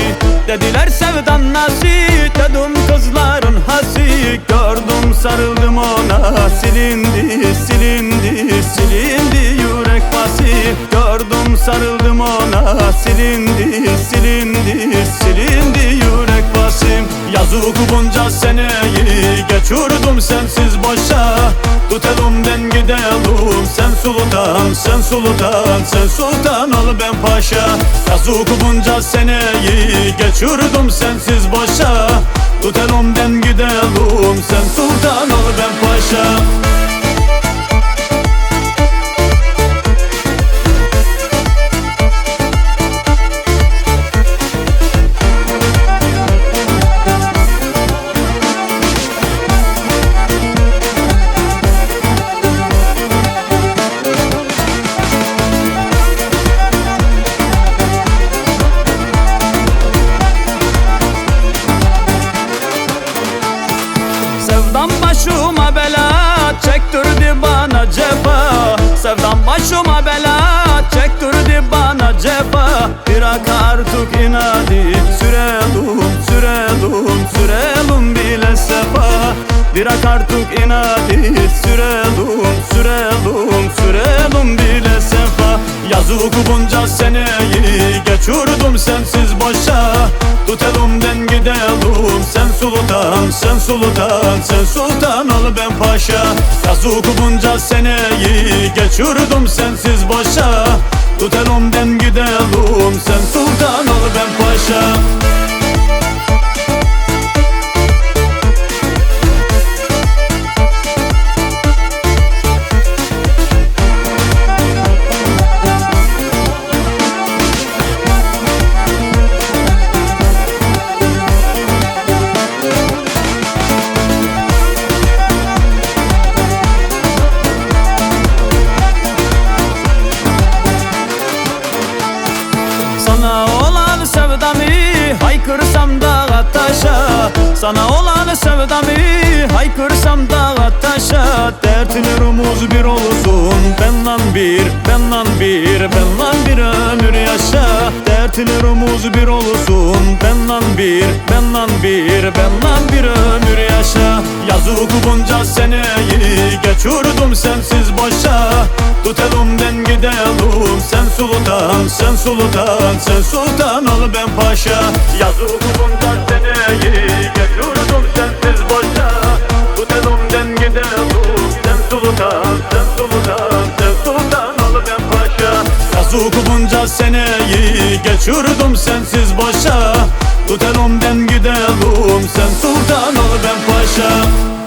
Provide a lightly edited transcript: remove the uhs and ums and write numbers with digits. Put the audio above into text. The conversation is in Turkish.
Dediler sevdan nasip, dedim kızların hasi. Gördüm sarıldım ona, silindi, silindi, silindi yürek bası. Gördüm sarıldım ona, silindi, silindi, silindi yürek bası. Yazık bunca seneyi geçirdim sensiz başa. Tut elimden gidelim, sen sultan, sen sultan, sen sultan ol ben paşa. Yazık bunca seneyi geçirdim sensiz başa. Tut elimden gidelim, sen sultan ol ben paşa. Sevdam başıma bela, çektirdi bana cefa. Sevdam başıma bela, çektirdi bana cefa. Bırak artık inadı, sürelim, sürelim, sürelim bile sefa. Bırak artık inadı, sürelim, sürelim, sürelim bile sefa. Yazık bunca seneyi geçirdim sensiz başa. Tut elimden gidelim, sen sultan, sen sultan, sen sultan ol ben paşa. Yazık bunca seneyi geçirdim sensiz başa. Tut elimden gidelim, sen sultan ol ben paşa. Sana olan sevdamı haykırsam dağa taşa. Sana olan sevdamı haykırsam dağa taşa. Dertlerimiz bir olsun, benle bir, benle bir, benle bir ömür yaşa. Dertlerimiz bir olsun, benle bir, benle bir, benle bir ömür yaşa. Yazık bunca seneyi geçirdim sensiz başa. Tut elimden gidelim, sen sultan, sen sultan, sen sultan ol ben paşa. Yazık bunca seneyi geçirdim sensiz başa. Tut elimden gidelim, sen sultan, sen sultan, sen sultan ol ben paşa. Yazık bunca seneyi geçirdim sensiz başa. Tut elimden gidelim, sen sultan ol ben paşa.